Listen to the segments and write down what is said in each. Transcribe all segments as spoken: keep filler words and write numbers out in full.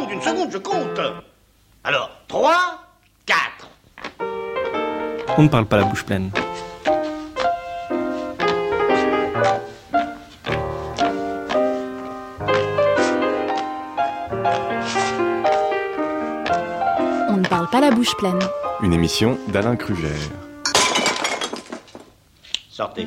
seconde, une seconde, je compte. Alors, trois, quatre. On ne parle pas la bouche pleine. On ne parle pas la bouche pleine. Une émission d'Alain Krugère. Sortez.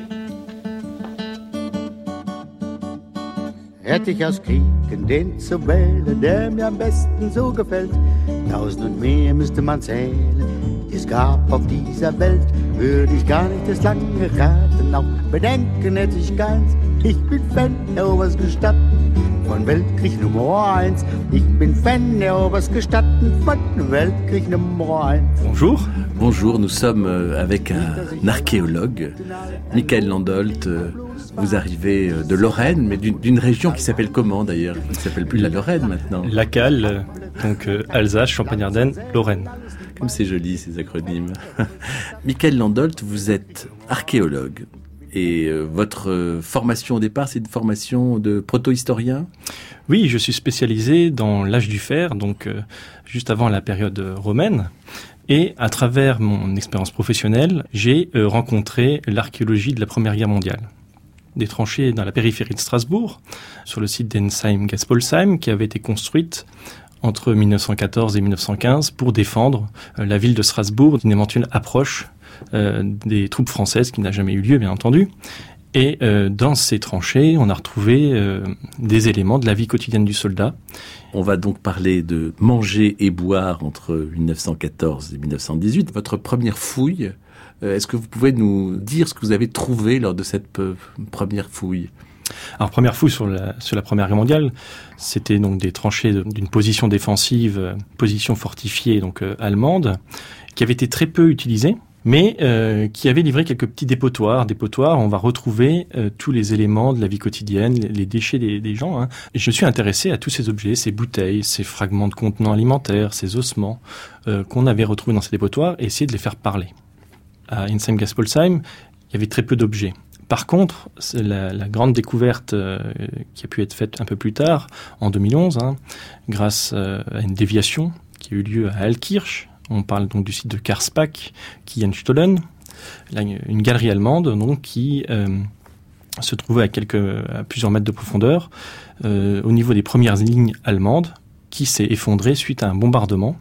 Hätte ich aus Kriegen den zu wählen, der mir am besten so gefällt. Tausend und mehr müsste man zählen, die es gab auf dieser Welt. Würde ich gar nicht das lange raten, auch bedenken hätte ich keins. Ich bin Fan der Oberstgestatten von Weltkrieg Nummer eins. Ich bin Fan der Oberstgestatten von Weltkrieg Nummer eins. Bonjour. Bonjour, nous sommes avec un archéologue, Michael Landolt. Vous arrivez de Lorraine, mais d'une, d'une région qui s'appelle comment d'ailleurs? Qui ne s'appelle plus la Lorraine maintenant. La Cale, donc euh, Alsace, Champagne-Ardenne, Lorraine. Comme c'est joli ces acronymes. Michael Landolt, vous êtes archéologue. Et euh, votre euh, formation au départ, c'est une formation de proto-historien? Oui, je suis spécialisé dans l'âge du fer, donc euh, juste avant la période romaine. Et à travers mon expérience professionnelle, j'ai euh, rencontré l'archéologie de la Première Guerre mondiale. Des tranchées dans la périphérie de Strasbourg, sur le site d'Ensheim-Gaspolsheim, qui avait été construite entre mille neuf cent quatorze et mille neuf cent quinze pour défendre euh, la ville de Strasbourg d'une éventuelle approche euh, des troupes françaises, qui n'a jamais eu lieu, bien entendu. Et euh, dans ces tranchées, on a retrouvé euh, des éléments de la vie quotidienne du soldat. On va donc parler de manger et boire entre mille neuf cent quatorze et mille neuf cent dix-huit. Votre première fouille, euh, est-ce que vous pouvez nous dire ce que vous avez trouvé lors de cette euh, première fouille? Alors, première fouille sur la, sur la Première Guerre mondiale, c'était donc des tranchées de, d'une position défensive, euh, position fortifiée donc euh, allemande, qui avait été très peu utilisée, mais euh, qui avait livré quelques petits dépotoirs. Dépotoirs, on va retrouver euh, tous les éléments de la vie quotidienne, les, les déchets des, des gens. Hein. Et je me suis intéressé à tous ces objets, ces bouteilles, ces fragments de contenants alimentaires, ces ossements euh, qu'on avait retrouvés dans ces dépotoirs, et essayer de les faire parler. À Ensheim-Gaspolsheim, il y avait très peu d'objets. Par contre, c'est la, la grande découverte euh, qui a pu être faite un peu plus tard, en deux mille onze, hein, grâce euh, à une déviation qui a eu lieu à Altkirch. On parle donc du site de Karspach, Kienstollen, une galerie allemande donc, qui euh, se trouvait à, quelques, à plusieurs mètres de profondeur, euh, au niveau des premières lignes allemandes, qui s'est effondrée suite à un bombardement,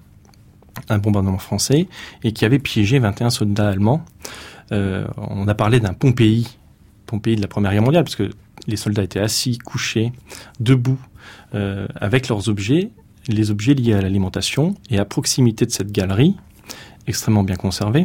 un bombardement français, et qui avait piégé vingt et un soldats allemands. Euh, on a parlé d'un Pompéi, Pompéi de la Première Guerre mondiale, parce que les soldats étaient assis, couchés, debout, euh, avec leurs objets, les objets liés à l'alimentation, et à proximité de cette galerie, extrêmement bien conservée,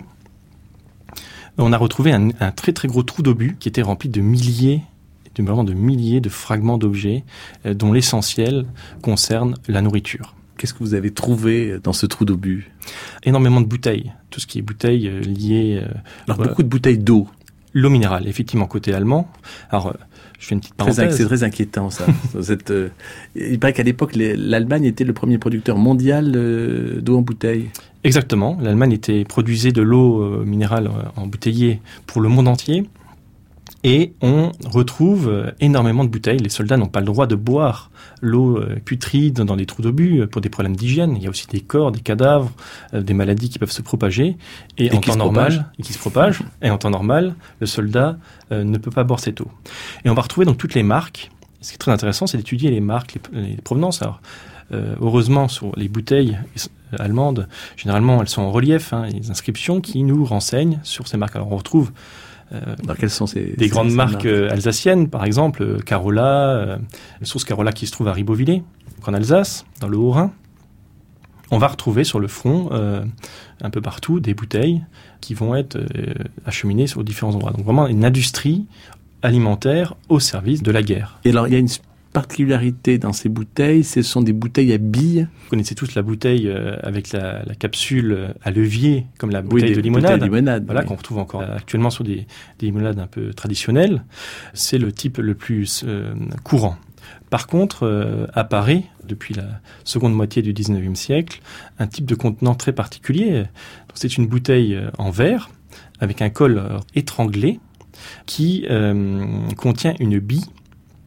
on a retrouvé un, un très très gros trou d'obus qui était rempli de milliers, de, vraiment de milliers de fragments d'objets, euh, dont l'essentiel concerne la nourriture. Qu'est-ce que vous avez trouvé dans ce trou d'obus? Énormément de bouteilles, tout ce qui est bouteilles euh, liées... Euh, Alors beaucoup de bouteilles d'eau. L'eau minérale, effectivement, côté allemand. Alors, euh, je fais une petite parenthèse. Très, c'est très inquiétant, ça. Cette, euh, il paraît qu'à l'époque, les, l'Allemagne était le premier producteur mondial euh, d'eau en bouteille. Exactement. L'Allemagne était produisait de l'eau euh, minérale euh, embouteillée pour le monde entier. Et on retrouve euh, énormément de bouteilles. Les soldats n'ont pas le droit de boire l'eau euh, putride dans des trous d'obus euh, pour des problèmes d'hygiène. Il y a aussi des corps, des cadavres, euh, des maladies qui peuvent se propager. Et, et en temps normal, et qui se propagent. Et en temps normal, le soldat euh, ne peut pas boire cette eau. Et on va retrouver donc toutes les marques. Ce qui est très intéressant, c'est d'étudier les marques, les, les provenances. Alors, euh, heureusement, sur les bouteilles euh, allemandes, généralement, elles sont en relief, hein, les inscriptions qui nous renseignent sur ces marques. Alors, on retrouve Euh, Alors, quelles sont ces, des ces, grandes ces marques marques euh, alsaciennes, par exemple, euh, Carola, euh, la source Carola qui se trouve à Ribeauvillé, en Alsace, dans le Haut-Rhin. On va retrouver sur le front, euh, un peu partout, des bouteilles qui vont être euh, acheminées sur différents endroits. Donc vraiment une industrie alimentaire au service de la guerre. Et alors, il y a une particularité dans ces bouteilles, ce sont des bouteilles à billes. Vous connaissez tous la bouteille euh, avec la, la capsule à levier, comme la bouteille oui, de limonade, limonade voilà, oui. qu'on retrouve encore actuellement sur des, des limonades un peu traditionnelles. C'est le type le plus euh, courant. Par contre, euh, apparaît, depuis la seconde moitié du dix-neuvième siècle, un type de contenant très particulier. Donc, c'est une bouteille en verre, avec un col étranglé, qui euh, contient une bille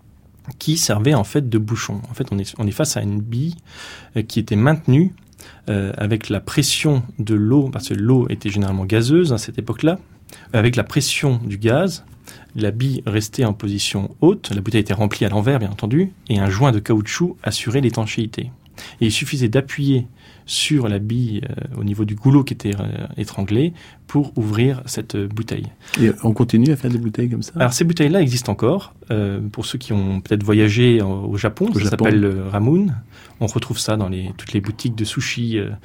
qui servait en fait de bouchon. En fait, on est, on est face à une bille euh, qui était maintenue euh, avec la pression de l'eau, parce que l'eau était généralement gazeuse à cette époque-là, avec la pression du gaz, la bille restait en position haute, la bouteille était remplie à l'envers bien entendu, et un joint de caoutchouc assurait l'étanchéité. Et il suffisait d'appuyer sur la bille euh, au niveau du goulot qui était euh, étranglé pour ouvrir cette euh, bouteille. Et on continue à faire des bouteilles comme ça? Alors ces bouteilles-là existent encore. Euh, pour ceux qui ont peut-être voyagé en, au Japon, au ça Japon. s'appelle le ramun. On retrouve ça dans les, toutes les boutiques de sushi euh,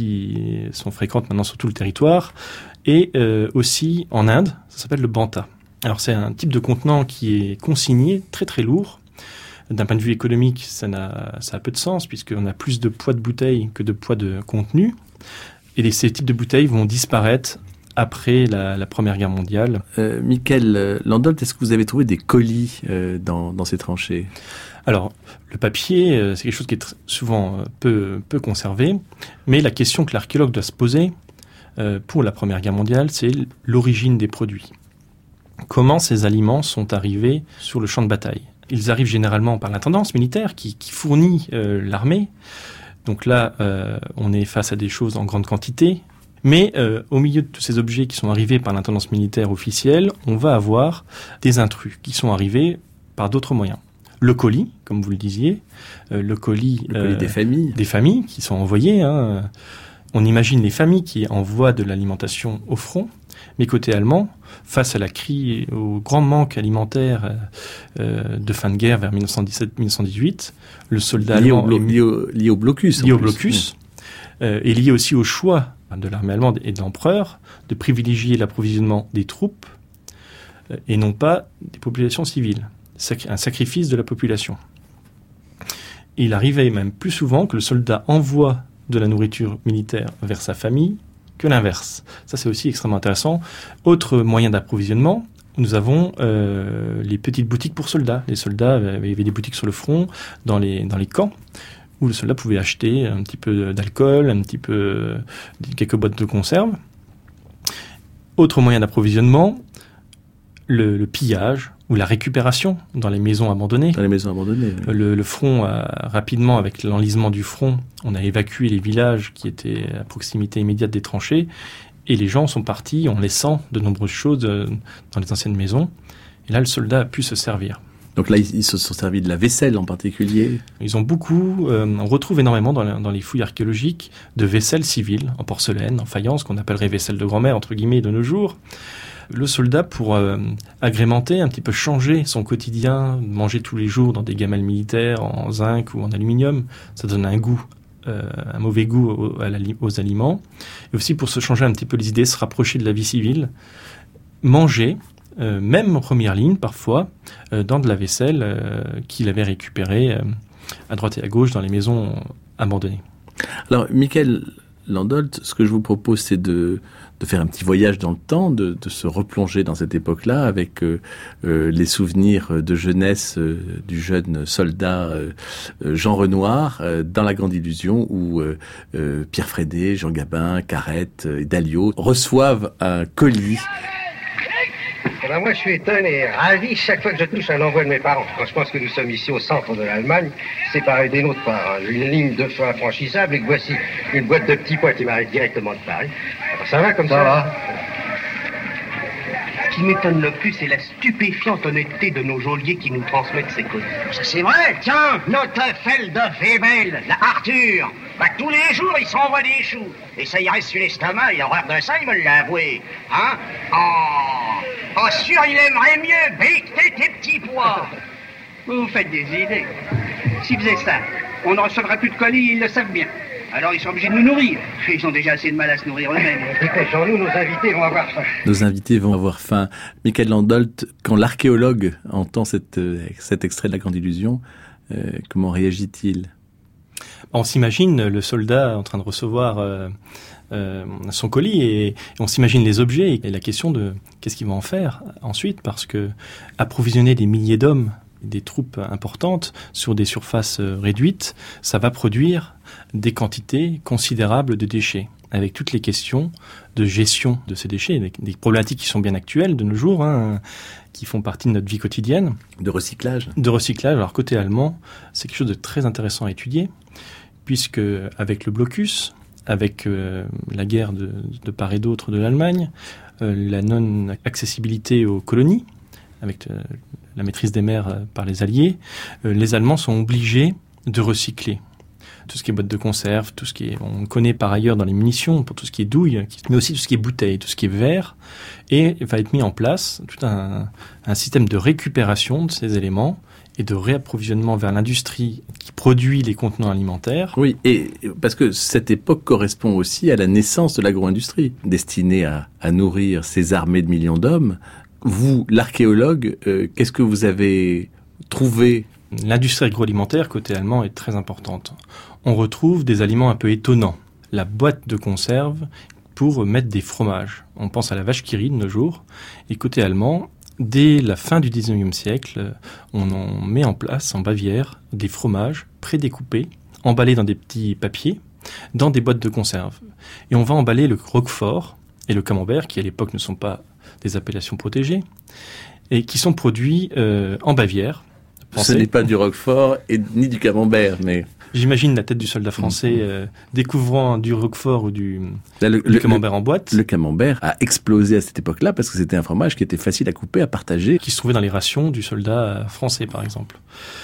qui sont fréquentes maintenant sur tout le territoire. Et euh, aussi en Inde, ça s'appelle le banta. Alors c'est un type de contenant qui est consigné, très très lourd. D'un point de vue économique, ça, n'a, ça a peu de sens puisqu'on a plus de poids de bouteille que de poids de contenu. Et les, ces types de bouteilles vont disparaître après la, la Première Guerre mondiale. Euh, Michael Landolt, est-ce que vous avez trouvé des colis euh, dans, dans ces tranchées? Alors, le papier, euh, c'est quelque chose qui est tr- souvent euh, peu, peu conservé. Mais la question que l'archéologue doit se poser euh, pour la Première Guerre mondiale, c'est l'origine des produits. Comment ces aliments sont arrivés sur le champ de bataille? Ils arrivent généralement par l'intendance militaire qui, qui fournit euh, l'armée. Donc là, euh, on est face à des choses en grande quantité. Mais euh, au milieu de tous ces objets qui sont arrivés par l'intendance militaire officielle, on va avoir des intrus qui sont arrivés par d'autres moyens. Le colis, comme vous le disiez, euh, le colis, le colis euh, des familles. Des familles qui sont envoyées. Hein. On imagine les familles qui envoient de l'alimentation au front. Mais côté allemand, face à la crise, au grand manque alimentaire euh, de fin de guerre vers dix-neuf cent dix-sept dix-neuf cent dix-huit, le soldat lié allemand... Au blo- lié, au, lié au blocus. Lié au blocus, euh, et lié aussi au choix de l'armée allemande et de l'empereur de privilégier l'approvisionnement des troupes euh, et non pas des populations civiles. Sac- un sacrifice de la population. Et il arrivait même plus souvent que le soldat envoie de la nourriture militaire vers sa famille que l'inverse. Ça, c'est aussi extrêmement intéressant. Autre moyen d'approvisionnement, nous avons euh, les petites boutiques pour soldats. Les soldats, il y avait des boutiques sur le front, dans les, dans les camps, où le soldat pouvait acheter un petit peu d'alcool, un petit peu, quelques boîtes de conserve. Autre moyen d'approvisionnement, le, le pillage ou la récupération dans les maisons abandonnées. Dans les maisons abandonnées. Oui. Le, le front, a, rapidement, avec l'enlisement du front, on a évacué les villages qui étaient à proximité immédiate des tranchées, et les gens sont partis en laissant de nombreuses choses dans les anciennes maisons. Et là, le soldat a pu se servir. Donc là, ils se sont servis de la vaisselle en particulier. Ils ont beaucoup, euh, on retrouve énormément dans, la, dans les fouilles archéologiques de vaisselle civile, en porcelaine, en faïence, qu'on appellerait vaisselle de grand-mère, entre guillemets, de nos jours. Le soldat, pour euh, agrémenter, un petit peu changer son quotidien, manger tous les jours dans des gamelles militaires en zinc ou en aluminium, ça donne un goût, euh, un mauvais goût aux, à la, aux aliments. Et aussi pour se changer un petit peu les idées, se rapprocher de la vie civile, manger, euh, même en première ligne parfois, euh, dans de la vaisselle euh, qu'il avait récupérée euh, à droite et à gauche dans les maisons abandonnées. Alors, Michael Landolt, ce que je vous propose, c'est de, de faire un petit voyage dans le temps, de, de se replonger dans cette époque-là avec euh, euh, les souvenirs de jeunesse euh, du jeune soldat euh, Jean Renoir euh, dans La Grande Illusion, où euh, euh, Pierre Frédé, Jean Gabin, Carrette et Dalliot reçoivent un colis. Eh ben moi, je suis étonné et ravi chaque fois que je touche un envoi de mes parents. Quand je pense que nous sommes ici au centre de l'Allemagne, séparés des nôtres par une ligne de feu infranchissable, et que voici une boîte de petits pois qui m'arrive directement de Paris. Alors, ça va comme ça, ça va. Ce qui m'étonne le plus, c'est la stupéfiante honnêteté de nos geôliers qui nous transmettent ces colis. Ça, c'est vrai, tiens, notre Feld de Webel, la Arthur. Bah, tous les jours, il s'envoie des choux. Et ça y reste sur l'estomac, et horreur de ça, il me l'a avoué. Hein? Oh, oh, sûr, il aimerait mieux becter tes petits pois. Vous vous faites des idées. S'ils faisaient ça, on ne recevrait plus de colis, ils le savent bien. Alors ils sont obligés de nous nourrir. Ils ont déjà assez de mal à se nourrir eux-mêmes. Dépêchons-nous, nos invités vont avoir faim. Nos invités vont avoir faim. Michael Landolt, quand l'archéologue entend cette, cet extrait de La Grande Illusion, euh, comment réagit-il ? On s'imagine le soldat en train de recevoir euh, euh, son colis et on s'imagine les objets et la question de qu'est-ce qu'ils vont en faire ensuite, parce que approvisionner des milliers d'hommes, des troupes importantes sur des surfaces réduites, ça va produire des quantités considérables de déchets, avec toutes les questions de gestion de ces déchets, des problématiques qui sont bien actuelles de nos jours, hein, qui font partie de notre vie quotidienne. De recyclage. De recyclage. Alors côté allemand, c'est quelque chose de très intéressant à étudier, puisque avec le blocus, avec euh, la guerre de, de part et d'autre de l'Allemagne, euh, la non-accessibilité aux colonies, avec euh, la maîtrise des mers euh, par les Alliés, euh, les Allemands sont obligés de recycler. Tout ce qui est boîte de conserve, tout ce qui est, on connaît par ailleurs dans les munitions, pour tout ce qui est douille, mais aussi tout ce qui est bouteille, tout ce qui est verre, et va être mis en place tout un, un système de récupération de ces éléments et de réapprovisionnement vers l'industrie qui produit les contenants alimentaires. Oui, et parce que cette époque correspond aussi à la naissance de l'agro-industrie, destinée à, à nourrir ces armées de millions d'hommes. Vous, l'archéologue, euh, qu'est-ce que vous avez trouvé ? L'industrie agroalimentaire, côté allemand, est très importante. On retrouve des aliments un peu étonnants. La boîte de conserve pour mettre des fromages. On pense à la vache qui rit de nos jours. Et côté allemand, dès la fin du dix-neuvième siècle, on en met en place en Bavière des fromages prédécoupés, emballés dans des petits papiers, dans des boîtes de conserve. Et on va emballer le roquefort et le camembert, qui à l'époque ne sont pas des appellations protégées, et qui sont produits euh, en Bavière. Pensez. Ce n'est pas du roquefort et ni du camembert, mais... J'imagine la tête du soldat français euh, découvrant du roquefort ou du, Là, le, du le, camembert le, en boîte. Le camembert a explosé à cette époque-là parce que c'était un fromage qui était facile à couper, à partager. Qui se trouvait dans les rations du soldat français, par exemple.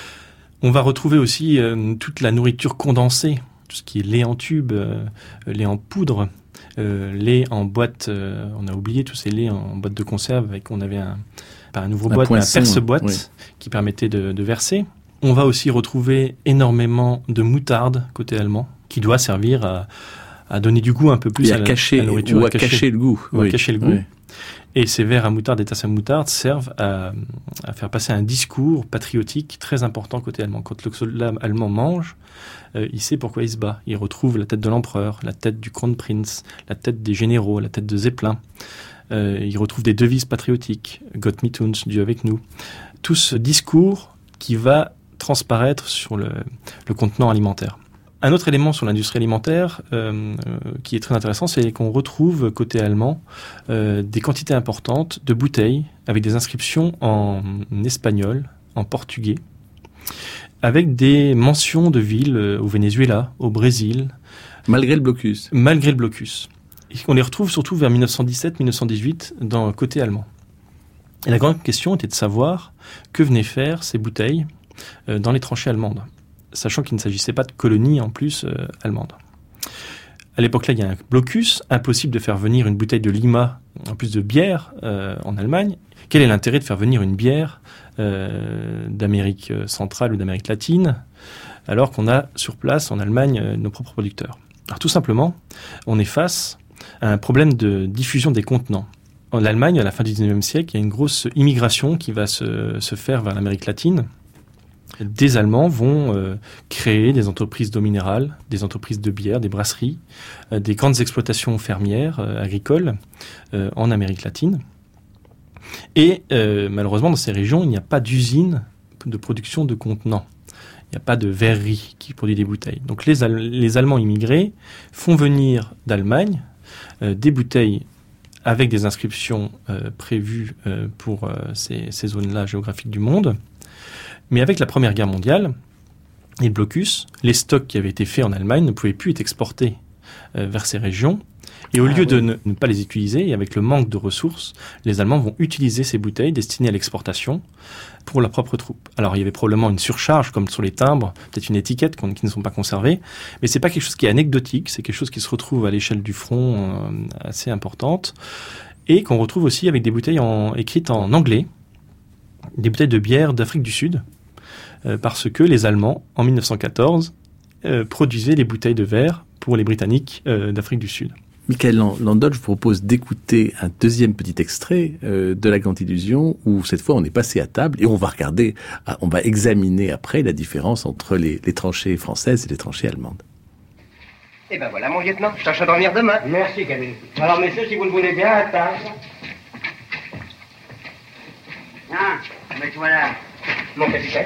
On va retrouver aussi euh, toute la nourriture condensée, tout ce qui est lait en tube, euh, lait en poudre, euh, lait en boîte. Euh, on a oublié tous ces laits en boîte de conserve avec on avait un pas un ouvre-boîte, mais un perce-boîte oui. qui permettait de, de verser. On va aussi retrouver énormément de moutarde côté allemand, qui doit servir à, à donner du goût un peu plus et à, à la, cacher, à la nourriture. Ou à, à cacher, cacher le goût. Ou oui. à cacher le goût. Oui. Et ces verres à moutarde et tasses à moutarde servent à, à faire passer un discours patriotique très important côté allemand. Quand le soldat allemand mange, euh, il sait pourquoi il se bat. Il retrouve la tête de l'empereur, la tête du Kronprinz, la tête des généraux, la tête de Zeppelin. Euh, il retrouve des devises patriotiques, Gott mit uns, Dieu avec nous. Tout ce discours qui va transparaître sur le, le contenant alimentaire. Un autre élément sur l'industrie alimentaire euh, euh, qui est très intéressant, c'est qu'on retrouve côté allemand euh, des quantités importantes de bouteilles avec des inscriptions en espagnol, en portugais, avec des mentions de villes euh, au Venezuela, au Brésil. Malgré le blocus. Malgré le blocus. Et on les retrouve surtout vers dix-neuf cent dix-sept dix-neuf cent dix-huit dans le côté allemand. Et la grande question était de savoir que venaient faire ces bouteilles euh, dans les tranchées allemandes, sachant qu'il ne s'agissait pas de colonies en plus euh, allemandes. À l'époque-là, il y a un blocus, impossible de faire venir une bouteille de Lima, en plus de bière, euh, en Allemagne. Quel est l'intérêt de faire venir une bière euh, d'Amérique centrale ou d'Amérique latine, alors qu'on a sur place, en Allemagne, euh, nos propres producteurs ? Alors tout simplement, on est face à un problème de diffusion des contenants. En Allemagne, à la fin du dix-neuvième siècle, il y a une grosse immigration qui va se, se faire vers l'Amérique latine. Des Allemands vont euh, créer des entreprises d'eau minérale, des entreprises de bière, des brasseries, euh, des grandes exploitations fermières, euh, agricoles, euh, en Amérique latine. Et euh, malheureusement, dans ces régions, il n'y a pas d'usine de production de contenants. Il n'y a pas de verrerie qui produit des bouteilles. Donc les, Al- les Allemands immigrés font venir d'Allemagne euh, des bouteilles avec des inscriptions euh, prévues euh, pour euh, ces, ces zones-là géographiques du monde. Mais avec la Première Guerre mondiale et le blocus, les stocks qui avaient été faits en Allemagne ne pouvaient plus être exportés euh, vers ces régions. Et au ah, lieu oui. de ne, ne pas les utiliser, et avec le manque de ressources, les Allemands vont utiliser ces bouteilles destinées à l'exportation pour leurs propres troupes. Alors il y avait probablement une surcharge, comme sur les timbres, peut-être une étiquette qui ne sont pas conservées, mais c'est pas quelque chose qui est anecdotique, c'est quelque chose qui se retrouve à l'échelle du front euh, assez importante, et qu'on retrouve aussi avec des bouteilles en, écrites en anglais, des bouteilles de bière d'Afrique du Sud, euh, parce que les Allemands, en dix-neuf cent quatorze, euh, produisaient les bouteilles de verre pour les Britanniques euh, d'Afrique du Sud. Michael Landol, je vous propose d'écouter un deuxième petit extrait euh, de La Grande Illusion, où cette fois on est passé à table et on va regarder, on va examiner après la différence entre les, les tranchées françaises et les tranchées allemandes. Eh ben voilà mon lieutenant, je tâche à dormir demain. Merci, Camille. Alors messieurs, si vous le voulez bien, à table. Ah, mais voilà. Mon capitaine.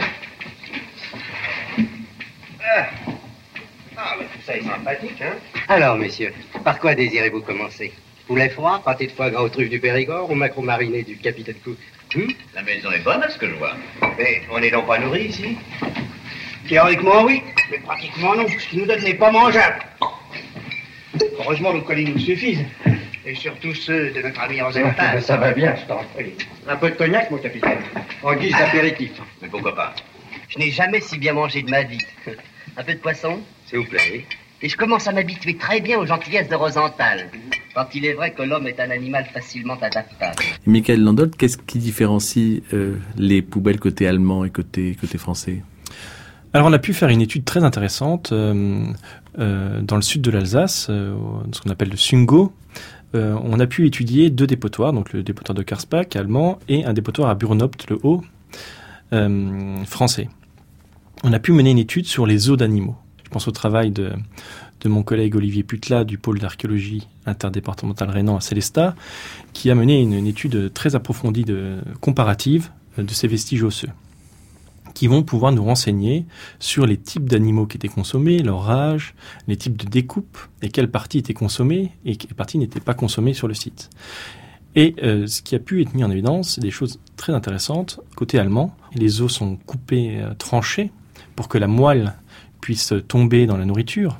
Ah. Ah, mais tout ça est sympathique, hein. Alors, messieurs, par quoi désirez-vous commencer ? Poulet froid, pâté de foie gras aux truffes du Périgord ou maquereau mariné du capitaine Cook. Hum, la maison est bonne, à ce que je vois. Mais on n'est donc pas nourris ici? Théoriquement, oui, mais pratiquement non. Ce qu'ils nous donnent n'est pas mangeable. Heureusement, nos colis nous suffisent. Et surtout ceux de notre ami Rosenthal. Ça va bien, je t'en prie. Un peu de cognac, mon capitaine, en guise d'apéritif. Mais pourquoi pas? Je n'ai jamais si bien mangé de ma vie. Un peu de poisson? S'il vous plaît. Et je commence à m'habituer très bien aux gentillesses de Rosenthal. Quand il est vrai que l'homme est un animal facilement adaptable. Michael Landolt, qu'est-ce qui différencie euh, les poubelles côté allemand et côté, côté français? Alors on a pu faire une étude très intéressante euh, euh, dans le sud de l'Alsace, euh, ce qu'on appelle le Sungo. Euh, on a pu étudier deux dépotoirs, donc le dépotoir de Karspach allemand et un dépotoir à Burnopt le Haut euh, français. On a pu mener une étude sur les os d'animaux. Je pense au travail de, de mon collègue Olivier Putla du pôle d'archéologie interdépartementale Rhénan à Célestat, qui a mené une, une étude très approfondie de comparative de ces vestiges osseux, qui vont pouvoir nous renseigner sur les types d'animaux qui étaient consommés, leur âge, les types de découpe, et quelles parties étaient consommées et quelles parties n'étaient pas consommées sur le site. Et euh, ce qui a pu être mis en évidence, c'est des choses très intéressantes. Côté allemand, les os sont coupés, euh, tranchés, pour que la moelle puisse tomber dans la nourriture.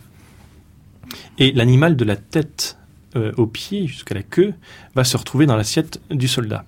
Et l'animal de la tête euh, aux pieds jusqu'à la queue va se retrouver dans l'assiette du soldat.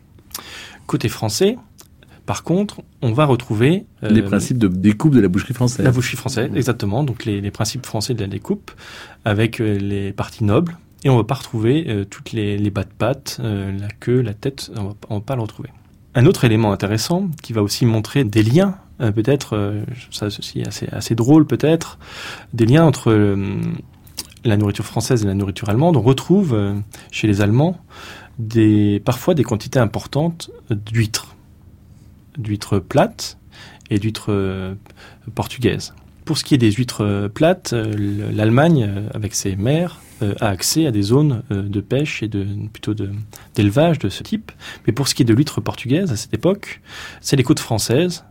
Côté français, par contre, on va retrouver... Euh, les principes de découpe de la boucherie française. La boucherie française, exactement. Donc les, les principes français de la découpe, avec euh, les parties nobles. Et on ne va pas retrouver euh, toutes les, les bas de pattes, euh, la queue, la tête, on ne va pas le retrouver. Un autre élément intéressant, qui va aussi montrer des liens, euh, peut-être, euh, ça aussi assez, assez drôle peut-être, des liens entre euh, la nourriture française et la nourriture allemande. On retrouve euh, chez les Allemands des, parfois des quantités importantes d'huîtres. d'huîtres plates et d'huîtres euh, portugaises. Pour ce qui est des huîtres euh, plates, euh, l'Allemagne, euh, avec ses mers, euh, a accès à des zones euh, de pêche et de, plutôt de, d'élevage de ce type. Mais pour ce qui est de l'huître portugaise, à cette époque, c'est les côtes françaises.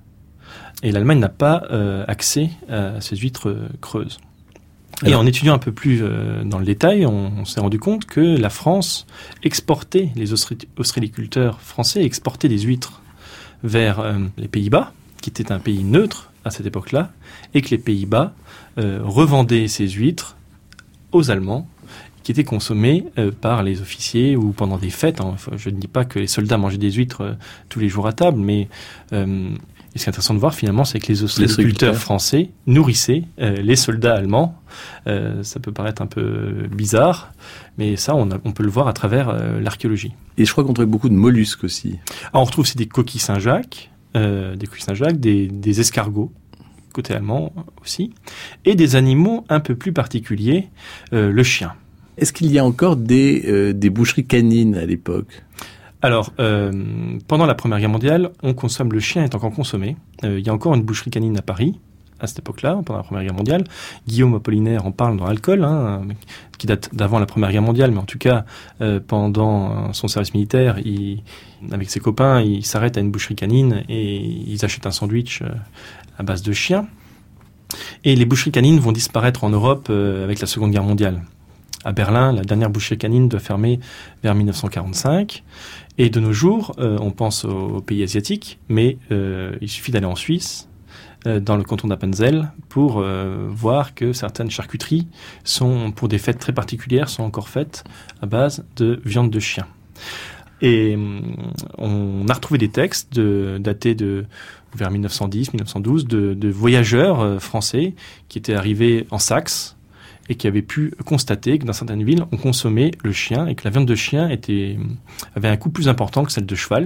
Et l'Allemagne n'a pas euh, accès à ces huîtres euh, creuses. Et Alors, en étudiant un peu plus euh, dans le détail, on, on s'est rendu compte que la France exportait, les ostri- ostréiculteurs français exportaient des huîtres vers euh, les Pays-Bas, qui était un pays neutre à cette époque-là, et que les Pays-Bas euh, revendaient ces huîtres aux Allemands, qui étaient consommées euh, par les officiers ou pendant des fêtes. Hein. Je ne dis pas que les soldats mangeaient des huîtres euh, tous les jours à table, mais euh, et ce qui est intéressant de voir finalement, c'est que les ostréiculteurs français nourrissaient euh, les soldats allemands. Euh, ça peut paraître un peu bizarre, mais ça, on, a, on peut le voir à travers euh, l'archéologie. Et je crois qu'on trouve beaucoup de mollusques aussi. Alors, on retrouve aussi des coquilles Saint-Jacques, euh, des coquilles Saint-Jacques, des, des escargots, côté allemand aussi, et des animaux un peu plus particuliers, euh, le chien. Est-ce qu'il y a encore des, euh, des boucheries canines à l'époque ? Alors, euh, pendant la Première Guerre mondiale, on consomme, le chien est encore consommé. Euh, il y a encore une boucherie canine à Paris, à cette époque-là, pendant la Première Guerre mondiale. Guillaume Apollinaire en parle dans Alcool, hein, qui date d'avant la Première Guerre mondiale, mais en tout cas, euh, pendant son service militaire, il, avec ses copains, il s'arrête à une boucherie canine et ils achètent un sandwich euh, à base de chien. Et les boucheries canines vont disparaître en Europe euh, avec la Seconde Guerre mondiale. À Berlin, la dernière boucherie canine doit fermer vers mille neuf cent quarante-cinq. Et de nos jours, euh, on pense aux, aux pays asiatiques, mais euh, il suffit d'aller en Suisse, euh, dans le canton d'Appenzell, pour euh, voir que certaines charcuteries sont, pour des fêtes très particulières, sont encore faites à base de viande de chien. Et on a retrouvé des textes de, datés de vers mille neuf cent dix, mille neuf cent douze de, de voyageurs euh, français qui étaient arrivés en Saxe et qui avaient pu constater que dans certaines villes, on consommait le chien et que la viande de chien était, avait un coût plus important que celle de cheval.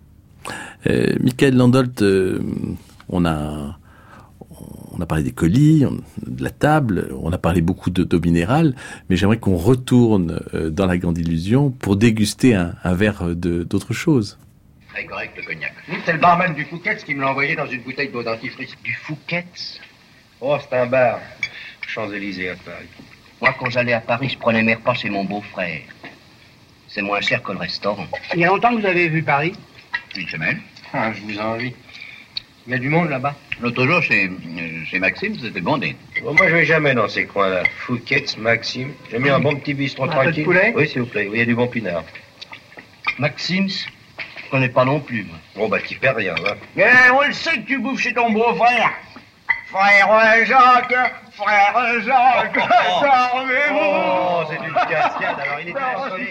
Euh, Michael Landolt, euh, on a... On a parlé des colis, on, de la table, on a parlé beaucoup de, d'eau minérale, mais j'aimerais qu'on retourne euh, dans la Grande Illusion pour déguster un, un verre de, d'autre chose. Très correct, le cognac. C'est le barman du Fouquet's qui me l'a envoyé dans une bouteille d'eau dentifrice. Du Fouquet's? Oh, c'est un bar. Champs-Élysées à Paris. Moi, quand j'allais à Paris, je prenais mes repas chez mon beau-frère. C'est moins cher que le restaurant. Il y a longtemps que vous avez vu Paris? Une semaine. Ah, je vous envie. Il y a du monde là-bas. L'autre jour, chez, chez Maxime, c'était bondé. Bon, moi, je vais jamais dans ces coins-là. Fouquet's, Maxime. J'ai mis un bon petit bistrot Un peu tranquille. de poulet? Oui, s'il vous plaît. Oui, il y a du bon pinard. Maxime, je connais pas non plus, moi. Bon, bah, tu perds rien, va. Eh, on le sait que tu bouffes chez ton beau-frère. Frère Jacques, frère Jacques, dormez-vous. Oh, c'est une cascade, alors il est assommé.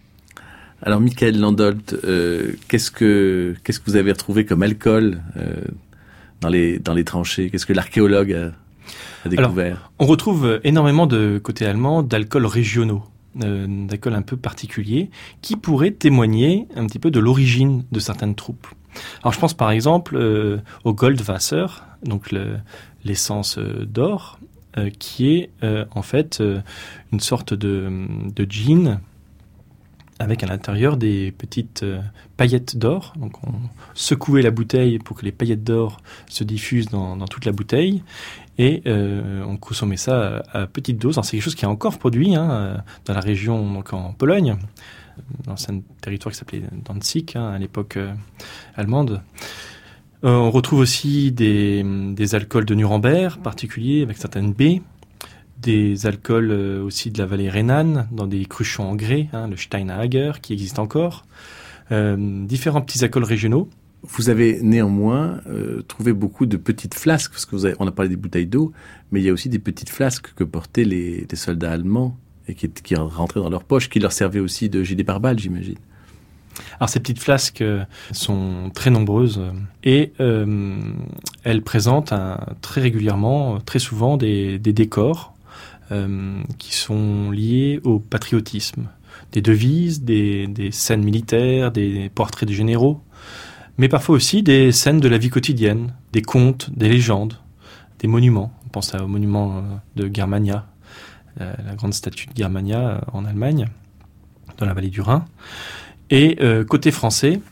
Alors, Michael Landolt, euh, qu'est-ce que qu'est-ce que vous avez retrouvé comme alcool euh, dans les dans les tranchées? Qu'est-ce que l'archéologue a, a découvert? Alors, on retrouve énormément de côté allemand d'alcools régionaux, euh, d'alcools un peu particuliers, qui pourraient témoigner un petit peu de l'origine de certaines troupes. Alors, je pense par exemple euh, au Goldwasser, donc le, l'essence euh, d'or, euh, qui est euh, en fait euh, une sorte de, de gin avec à l'intérieur des petites euh, paillettes d'or. Donc on secouait la bouteille pour que les paillettes d'or se diffusent dans, dans toute la bouteille. Et euh, on consommait ça à, à petite dose. Alors, c'est quelque chose qui est encore produit hein, dans la région, donc en Pologne, dans un territoire qui s'appelait Danzig hein, à l'époque euh, allemande. Euh, on retrouve aussi des, des alcools de Nuremberg particuliers avec certaines baies. Des alcools euh, aussi de la vallée rhénane, dans des cruchons en grès, hein, le Steinhager, qui existe encore. Euh, différents petits alcools régionaux. Vous avez néanmoins euh, trouvé beaucoup de petites flasques, parce que vous avez, on a parlé des bouteilles d'eau, mais il y a aussi des petites flasques que portaient les, les soldats allemands et qui, qui rentraient dans leur poche, qui leur servaient aussi de gilet pare-balles, j'imagine. Alors ces petites flasques euh, sont très nombreuses et euh, elles présentent un, très régulièrement, très souvent des, des décors Euh, qui sont liés au patriotisme, des devises, des, des scènes militaires, des portraits de généraux, mais parfois aussi des scènes de la vie quotidienne, des contes, des légendes, des monuments. On pense au monument de Germania, la, la grande statue de Germania en Allemagne, dans la vallée du Rhin. Et euh, côté français,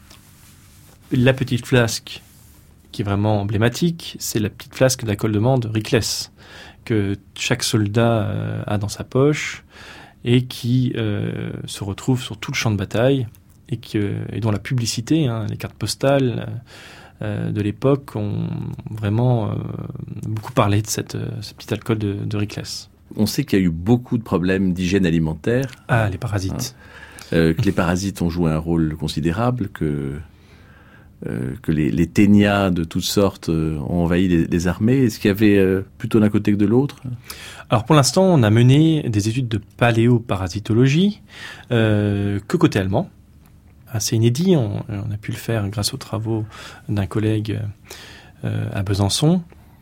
la petite flasque qui est vraiment emblématique, c'est la petite flasque d'alcool de menthe Rickless, que chaque soldat euh, a dans sa poche et qui euh, se retrouve sur tout le champ de bataille et, que, et dont la publicité, hein, les cartes postales euh, de l'époque ont vraiment euh, beaucoup parlé de cette, euh, ce petit alcool de, de Rickless. On sait qu'il y a eu beaucoup de problèmes d'hygiène alimentaire. Ah, les parasites. Hein, euh, que les parasites ont joué un rôle considérable, que... Euh, que les, les ténias de toutes sortes euh, ont envahi les, les armées. Est-ce qu'il y avait euh, plutôt d'un côté que de l'autre? Alors pour l'instant, on a mené des études de paléoparasitologie euh, que côté allemand. Assez inédit, on, on a pu le faire grâce aux travaux d'un collègue euh, à Besançon.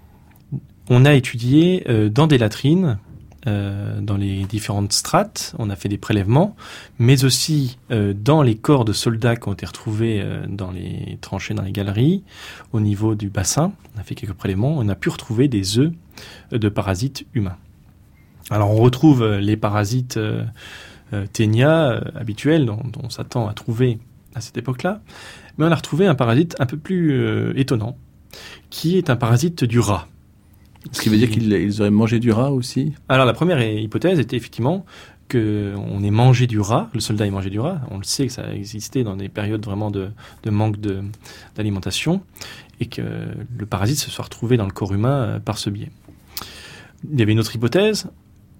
On a étudié euh, dans des latrines, Euh, dans les différentes strates, on a fait des prélèvements, mais aussi euh, dans les corps de soldats qui ont été retrouvés euh, dans les tranchées, dans les galeries, au niveau du bassin. On a fait quelques prélèvements, on a pu retrouver des œufs de parasites humains. Alors on retrouve euh, les parasites euh, euh, ténia euh, habituels dont, dont on s'attend à trouver à cette époque-là, mais on a retrouvé un parasite un peu plus euh, étonnant, qui est un parasite du rat. Ce qui veut dire qu'ils ils auraient mangé du rat aussi? Alors la première hypothèse était effectivement qu'on ait mangé du rat, le soldat ait mangé du rat, on le sait que ça existait dans des périodes vraiment de, de manque de, d'alimentation, et que le parasite se soit retrouvé dans le corps humain par ce biais. Il y avait une autre hypothèse,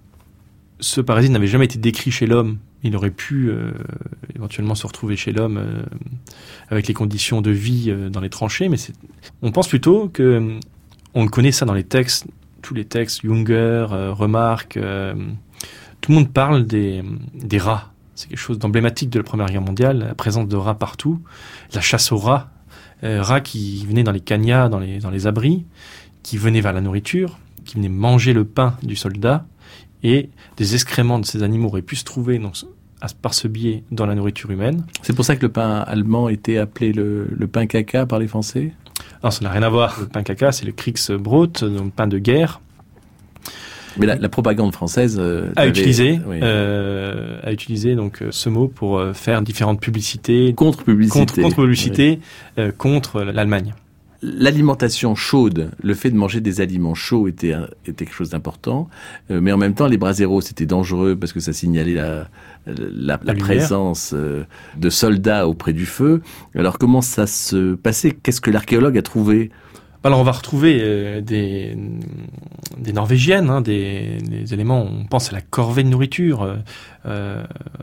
ce parasite n'avait jamais été décrit chez l'homme, il aurait pu euh, éventuellement se retrouver chez l'homme euh, avec les conditions de vie euh, dans les tranchées, mais c'est... on pense plutôt que on le connaît ça dans les textes, tous les textes, Junger, euh, Remarque, euh, tout le monde parle des, des rats. C'est quelque chose d'emblématique de la Première Guerre mondiale, la présence de rats partout, la chasse aux rats, euh, rats qui venaient dans les cagnards, dans les, dans les abris, qui venaient vers la nourriture, qui venaient manger le pain du soldat, et des excréments de ces animaux auraient pu se trouver donc, à, par ce biais dans la nourriture humaine. C'est pour ça que le pain allemand était appelé le, le pain caca par les Français? Non, ça n'a rien à voir. Le pain caca, c'est le Kriegsbrot, donc le pain de guerre. Mais la, la propagande française euh, a avait, utilisé, oui. euh, a utilisé donc ce mot pour euh, faire différentes publicités, contre-publicité, contre, contre-publicité oui. euh, contre l'Allemagne. L'alimentation chaude, le fait de manger des aliments chauds était, était quelque chose d'important, euh, mais en même temps, les braseros, c'était dangereux parce que ça signalait la, la, la, la présence euh, de soldats auprès du feu. Alors, comment ça se passait? Qu'est-ce que l'archéologue a trouvé? Alors on va retrouver euh, des, des norvégiennes, hein, des, des éléments, on pense à la corvée de nourriture, euh,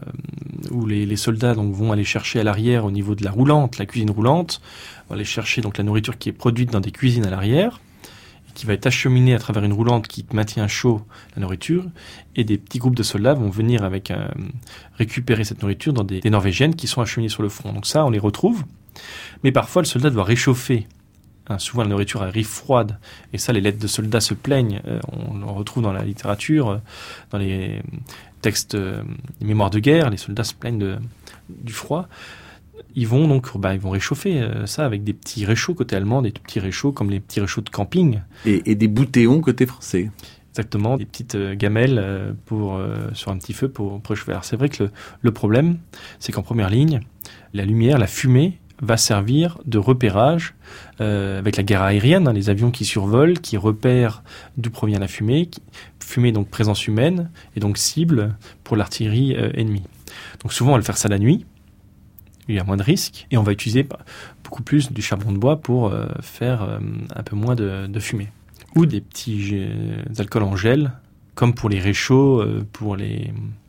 où les, les soldats donc, vont aller chercher à l'arrière au niveau de la roulante, la cuisine roulante, vont aller chercher donc, la nourriture qui est produite dans des cuisines à l'arrière, qui va être acheminée à travers une roulante qui maintient chaud la nourriture, et des petits groupes de soldats vont venir avec euh, récupérer cette nourriture dans des, des norvégiennes qui sont acheminées sur le front. Donc ça, on les retrouve, mais parfois le soldat doit réchauffer. Hein, souvent la nourriture arrive froide, et ça les lettres de soldats se plaignent, euh, on le retrouve dans la littérature, euh, dans les textes, euh, les mémoires de guerre, les soldats se plaignent de, du froid. Ils vont donc, bah, ils vont réchauffer euh, ça avec des petits réchauds côté allemand, des petits réchauds comme les petits réchauds de camping. Et, et des boutéons côté français. Exactement, des petites euh, gamelles euh, pour, euh, sur un petit feu pour, pour réchauffer. Alors c'est vrai que le, le problème, c'est qu'en première ligne, la lumière, la fumée, va servir de repérage euh, avec la guerre aérienne, hein, les avions qui survolent, qui repèrent d'où provient la fumée, qui, fumée donc présence humaine, et donc cible pour l'artillerie euh, ennemie. Donc souvent on va le faire ça la nuit, il y a moins de risques, et on va utiliser beaucoup plus du charbon de bois pour euh, faire euh, un peu moins de, de fumée. Ou des petits euh, alcools en gel, comme pour les réchauds, euh, pour les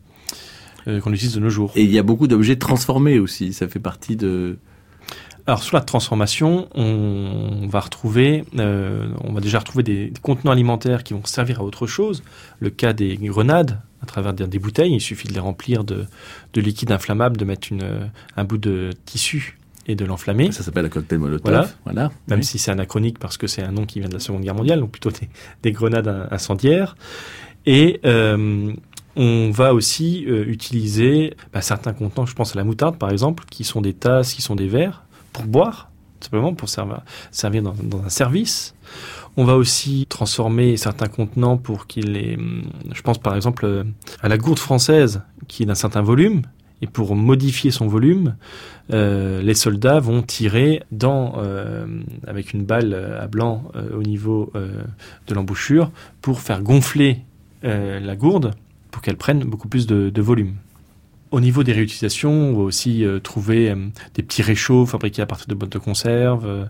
euh, qu'on utilise de nos jours. Et il y a beaucoup d'objets transformés aussi, ça fait partie de... Alors sur la transformation, on va retrouver, euh, on va déjà retrouver des, des contenants alimentaires qui vont servir à autre chose. Le cas des grenades, à travers des, des bouteilles, il suffit de les remplir de, de liquide inflammable, de mettre une, un bout de tissu et de l'enflammer. Ça s'appelle un cocktail Molotov. Voilà. voilà. Même oui. si c'est anachronique parce que c'est un nom qui vient de la Seconde Guerre mondiale, ou plutôt des, des grenades incendiaires. Et euh, on va aussi euh, utiliser bah, certains contenants, je pense à la moutarde par exemple, qui sont des tasses, qui sont des verres, pour boire, simplement pour servir, servir dans, dans un service. On va aussi transformer certains contenants pour qu'il ait, je pense par exemple à la gourde française qui est d'un certain volume, et pour modifier son volume, euh, les soldats vont tirer dans, euh, avec une balle à blanc euh, au niveau euh, de l'embouchure pour faire gonfler euh, la gourde pour qu'elle prenne beaucoup plus de, de volume. Au niveau des réutilisations, on va aussi euh, trouver euh, des petits réchauds fabriqués à partir de boîtes de conserve. Euh,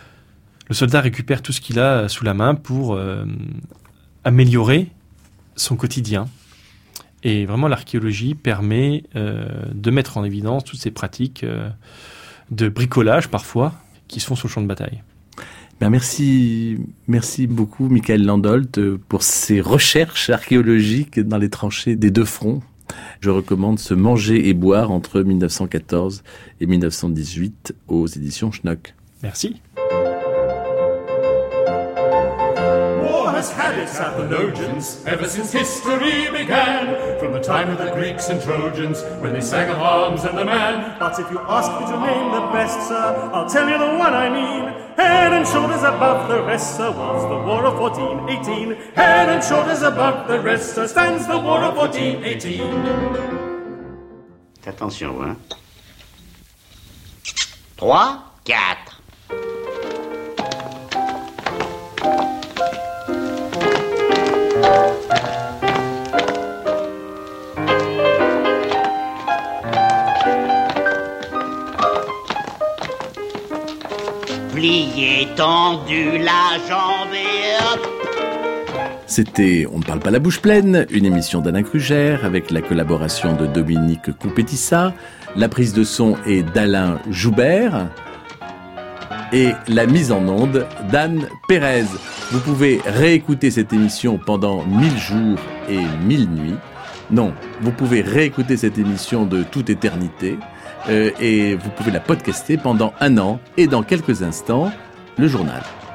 le soldat récupère tout ce qu'il a sous la main pour euh, améliorer son quotidien. Et vraiment, l'archéologie permet euh, de mettre en évidence toutes ces pratiques euh, de bricolage, parfois, qui se font sur le champ de bataille. Ben merci, merci beaucoup, Michael Landolt, pour ces recherches archéologiques dans les tranchées des deux fronts. Je recommande Ce Manger et Boire entre mille neuf cent quatorze et mille neuf cent dix-huit aux éditions Schnock. Merci. War has had its apologians ever since history began, from the time of the Greeks and Trojans when they sang of arms and the man. But if you ask me to name the best, sir, I'll tell you the one I mean. Head and shoulders above the rest, sir, was the War of fourteen eighteen. Head and shoulders above the rest, sir, stands the War of fourteen eighteen. Attention, hein. Trois, quatre. Plié, tendu, la jambe et hop. C'était On ne parle pas la bouche pleine, une émission d'Alain Krugère avec la collaboration de Dominique Compétissa. La prise de son est d'Alain Joubert et la mise en onde d'Anne Pérez. Vous pouvez réécouter cette émission pendant mille jours et mille nuits. Non, vous pouvez réécouter cette émission de toute éternité euh, et vous pouvez la podcaster pendant un an et dans quelques instants, le journal.